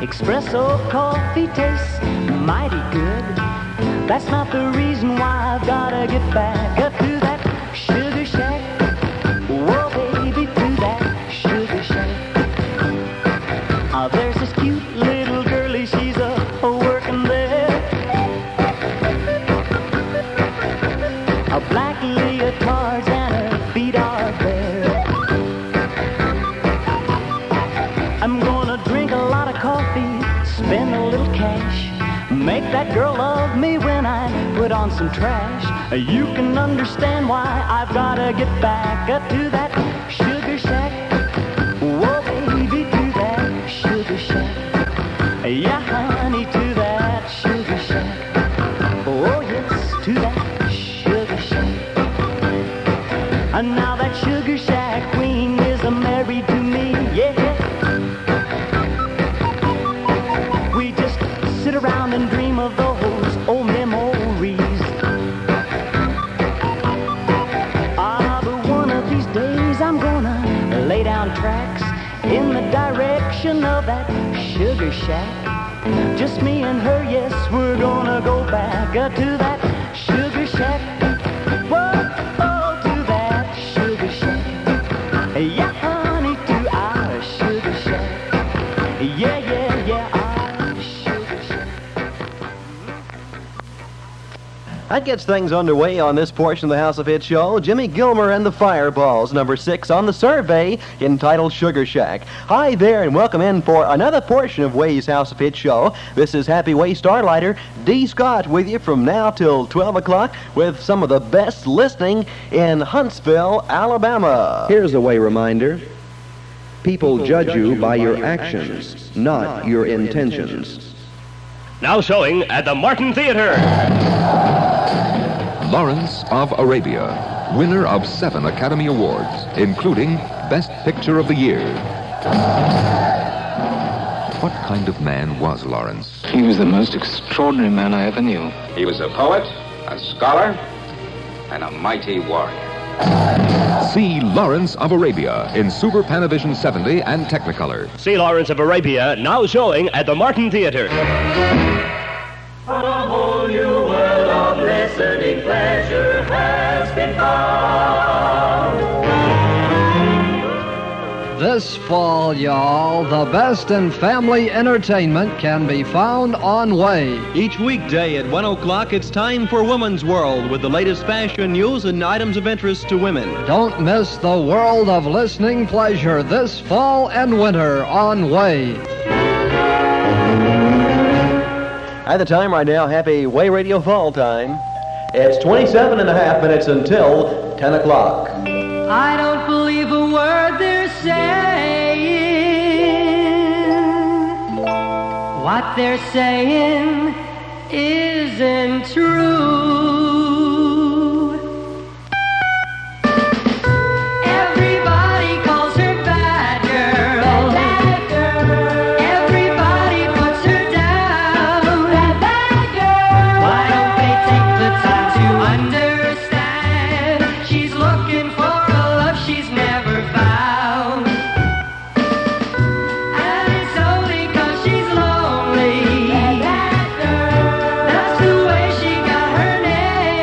Espresso coffee tastes mighty good. That's not the reason why I've gotta get back up to that Sugar Shack. Whoa, baby, to that Sugar Shack. There's this cute little girlie, she's working there. Black leotards and her feet are bare. I'm gonna drink a lot of coffee, spend a little cash, make that girl love me when I put on some trash. You can understand why I've gotta get back up to that Sugar Shack. Whoa, baby, to that Sugar Shack. Yeah, honey, to that Sugar Shack. Oh, yes, to that Sugar Shack. And now that Sugar Shack queen is married to me, yeah. We just sit around and dream of those old memories. But one of these days I'm gonna lay down tracks in the direction of that Sugar Shack. Just me and her, yes, we're gonna go back to that Sugar Shack. Whoa, oh, to that Sugar Shack. Yeah, honey, to our Sugar Shack. Yeah, yeah, yeah, our Sugar Shack. That gets things underway on this portion of the House of Hits show. Jimmy Gilmer and the Fireballs, number 6 on the survey, entitled Sugar Shack. Hi there, and welcome in for another portion of Way's House of Hits show. This is Happy Way Starlighter, D. Scott, with you from now till 12 o'clock with some of the best listening in Huntsville, Alabama. Here's a Way reminder. People judge you by your actions, not your intentions. Now showing at the Martin Theater. Lawrence of Arabia, winner of 7 Academy Awards, including Best Picture of the Year. What kind of man was Lawrence? He was the most extraordinary man I ever knew. He was a poet, a scholar, and a mighty warrior. See Lawrence of Arabia in Super Panavision 70 and Technicolor. See Lawrence of Arabia, now showing at the Martin Theater. A whole new world of listening pleasure has been found. This fall, y'all, the best in family entertainment can be found on Way. Each weekday at 1 o'clock, it's time for Woman's World with the latest fashion news and items of interest to women. Don't miss the world of listening pleasure this fall and winter on Way. At the time right now, Happy Way Radio Fall time. It's 27 and a half minutes until 10 o'clock. I don't believe a word they're saying. What they're saying isn't true. Everybody calls her bad girl. Bad girl. Everybody puts her down. Bad girl. Why don't they take the time to understand? She's looking for a love she's never found. And it's only 'cause she's lonely. Bad girl. That's the way she got her name.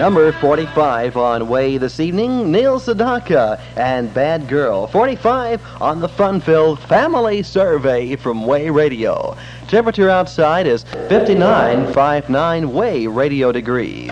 Number 45 on Way this evening, Neil Sedaka and Bad Girl. 45 on the fun-filled Family Survey from Way Radio. Temperature outside is 59.59 Way Radio degrees.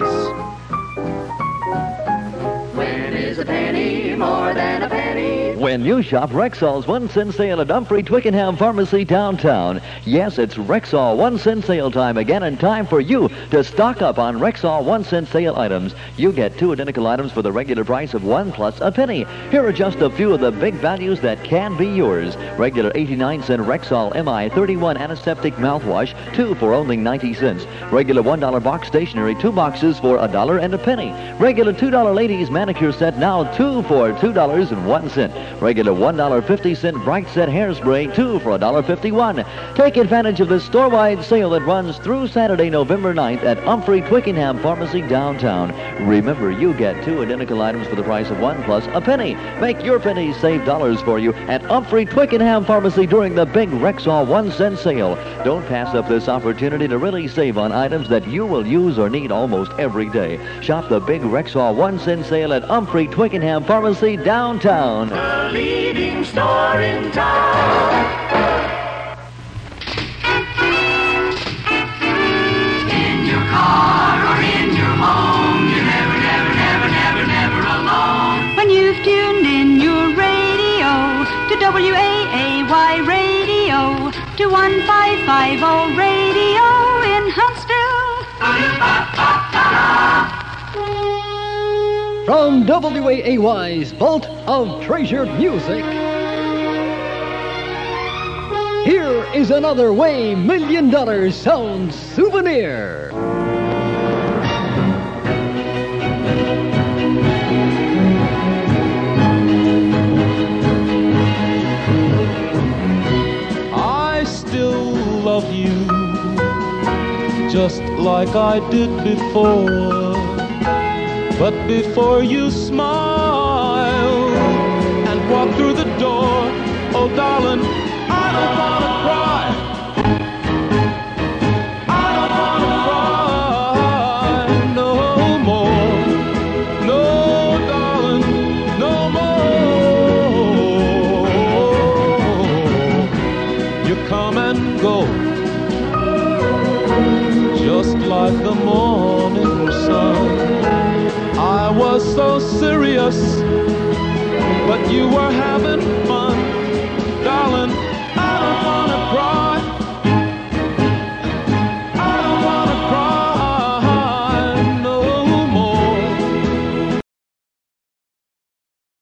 When is a penny more than a penny? When you shop Rexall's 1 cent sale at Humphrey Twickenham Pharmacy downtown. Yes, it's Rexall 1 cent sale time again, and time for you to stock up on Rexall 1 cent sale items. You get 2 identical items for the regular price of 1 plus a penny. Here are just a few of the big values that can be yours. Regular 89-cent Rexall MI 31 antiseptic mouthwash, 2 for only 90 cents. Regular $1 box stationery, 2 boxes for $1 and a penny. Regular $2 ladies manicure set, now 2 for $2.01. Regular $1.50 Bright Set hairspray, 2 for $1.51. Take advantage of this store-wide sale that runs through Saturday, November 9th at Humphrey Twickenham Pharmacy downtown. Remember, you get 2 identical items for the price of 1 plus a penny. Make your pennies save dollars for you at Humphrey Twickenham Pharmacy during the big Rexall 1 cent sale. Don't pass up this opportunity to really save on items that you will use or need almost every day. Shop the big Rexall 1 cent sale at Humphrey Twickenham Pharmacy downtown. The leading store in town. In your car or in your home, you're never alone. When you've tuned in your radio to WAAY Radio, to 1550 Radio in Huntsville. From WAAY's Vault of Treasured Music, here is another Way $1 Million Sound Souvenir. I still love you just like I did before. But before you smile and walk through the door, oh darling, I don't wanna cry. I don't wanna cry no more. No, darling, no more. You come and go, just like the morning sun. I was so serious, but you were having